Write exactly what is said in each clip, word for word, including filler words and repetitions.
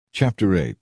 Chapter eight.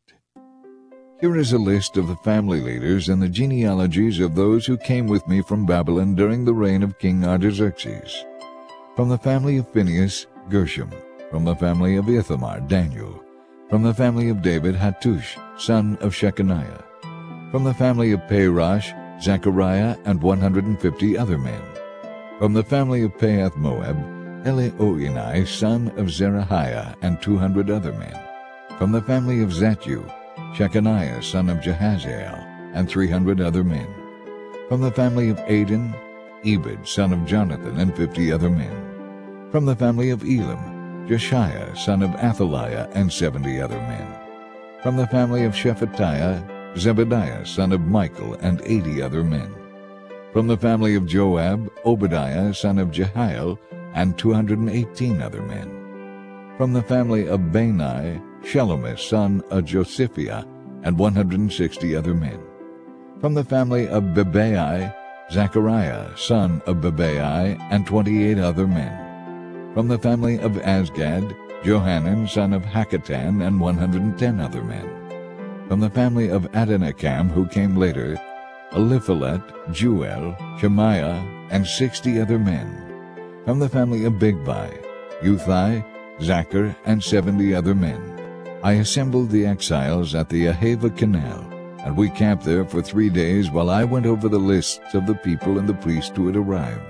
Here is a list of the family leaders and the genealogies of those who came with me from Babylon during the reign of King Artaxerxes. From the family of Phinehas, Gershom. From the family of Ithamar, Daniel. From the family of David, Hattush, son of Shechaniah. From the family of Parosh, Zechariah and one hundred fifty other men. From the family of Pahath-Moab, Elioenai, son of Zerahiah, and two hundred other men. From the family of Zattu, Shechaniah, son of Jahaziel, and three hundred other men. From the family of Adin, Ebed, son of Jonathan, and fifty other men. From the family of Elam, Jeshiah, son of Athaliah, and seventy other men. From the family of Shephatiah, Zebediah, son of Michael, and eighty other men. From the family of Joab, Obadiah, son of Jehiel, and two hundred eighteen other men. From the family of Bani, Shelomis, son of Josiphiah, and one hundred sixty other men. From the family of Bebai, Zechariah, son of Bebai, and twenty-eight other men. From the family of Azgad, Johanan, son of Hakatan, and one hundred ten other men. From the family of Adonikam, who came later, Eliphalet, Juel, Shemaiah, and sixty other men. From the family of Bigbai, Uthai, Zachar, and seventy other men. I assembled the exiles at the Ahava Canal, and we camped there for three days while I went over the lists of the people and the priests who had arrived.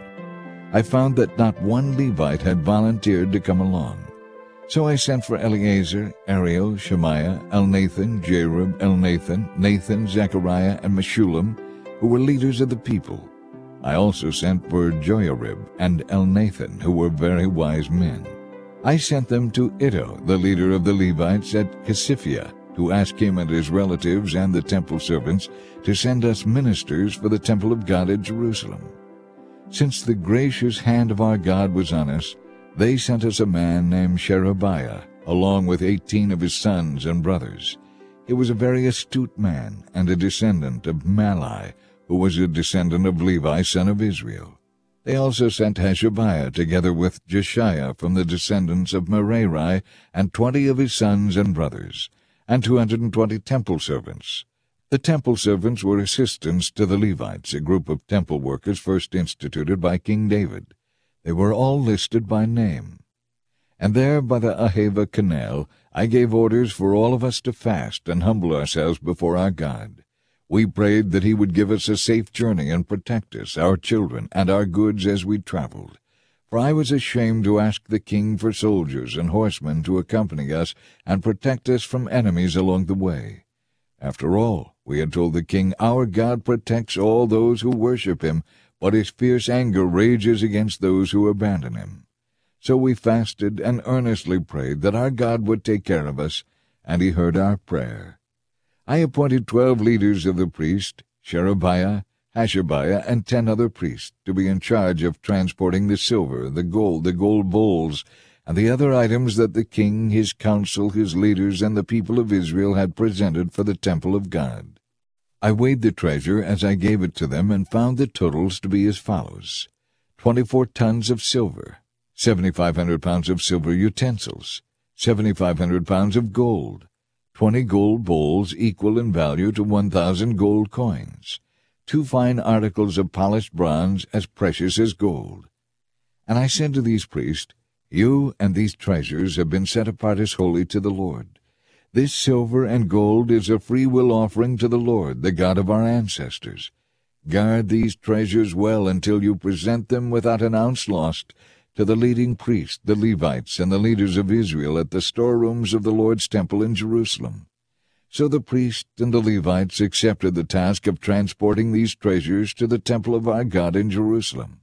I found that not one Levite had volunteered to come along. So I sent for Eleazar, Ariel, Shemaiah, Elnathan, Jerub, Elnathan, Nathan, Zechariah, and Meshullam, who were leaders of the people. I also sent for Joiarib and Elnathan, who were very wise men. I sent them to Iddo, the leader of the Levites at Casiphia, to ask him and his relatives and the temple servants to send us ministers for the temple of God at Jerusalem. Since the gracious hand of our God was on us, they sent us a man named Sherebiah, along with eighteen of his sons and brothers. He was a very astute man and a descendant of Malai, who was a descendant of Levi, son of Israel. They also sent Hashabiah together with Jeshiah from the descendants of Merari, and twenty of his sons and brothers, and two hundred and twenty temple servants. The temple servants were assistants to the Levites, a group of temple workers first instituted by King David. They were all listed by name. And there by the Ahava Canal I gave orders for all of us to fast and humble ourselves before our God. We prayed that he would give us a safe journey and protect us, our children, and our goods as we traveled. For I was ashamed to ask the king for soldiers and horsemen to accompany us and protect us from enemies along the way. After all, we had told the king, our God protects all those who worship him, but his fierce anger rages against those who abandon him. So we fasted and earnestly prayed that our God would take care of us, and he heard our prayer. I appointed twelve leaders of the priests, Sherebiah, Hashabiah, and ten other priests, to be in charge of transporting the silver, the gold, the gold bowls, and the other items that the king, his council, his leaders, and the people of Israel had presented for the temple of God. I weighed the treasure as I gave it to them, and found the totals to be as follows: twenty-four tons of silver, seventy-five hundred pounds of silver utensils, seventy-five hundred pounds of gold, twenty gold bowls equal in value to one thousand gold coins, two fine articles of polished bronze as precious as gold. And I said to these priests, you and these treasures have been set apart as holy to the Lord. This silver and gold is a free-will offering to the Lord, the God of our ancestors. Guard these treasures well until you present them without an ounce lost to the leading priests, the Levites, and the leaders of Israel at the storerooms of the Lord's temple in Jerusalem. So the priests and the Levites accepted the task of transporting these treasures to the temple of our God in Jerusalem.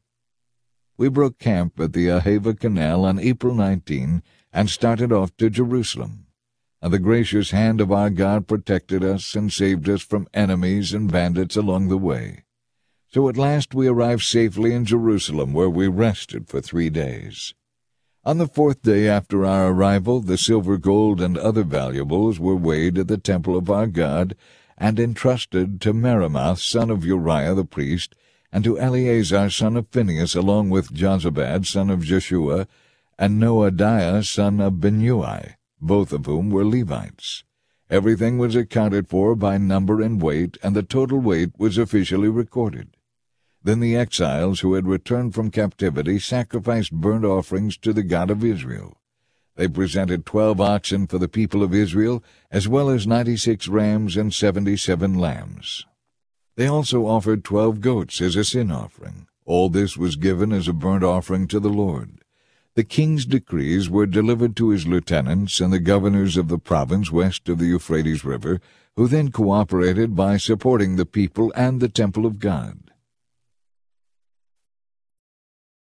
We broke camp at the Ahava Canal on April nineteenth and started off to Jerusalem. And the gracious hand of our God protected us and saved us from enemies and bandits along the way. So at last we arrived safely in Jerusalem, where we rested for three days. On the fourth day after our arrival, the silver, gold, and other valuables were weighed at the temple of our God, and entrusted to Meremoth, son of Uriah the priest, and to Eleazar, son of Phinehas, along with Jozabad, son of Jeshua, and Noadiah, son of Binnui, both of whom were Levites. Everything was accounted for by number and weight, and the total weight was officially recorded. Then the exiles who had returned from captivity sacrificed burnt offerings to the God of Israel. They presented twelve oxen for the people of Israel, as well as ninety-six rams and seventy-seven lambs. They also offered twelve goats as a sin offering. All this was given as a burnt offering to the Lord. The king's decrees were delivered to his lieutenants and the governors of the province west of the Euphrates River, who then cooperated by supporting the people and the temple of God.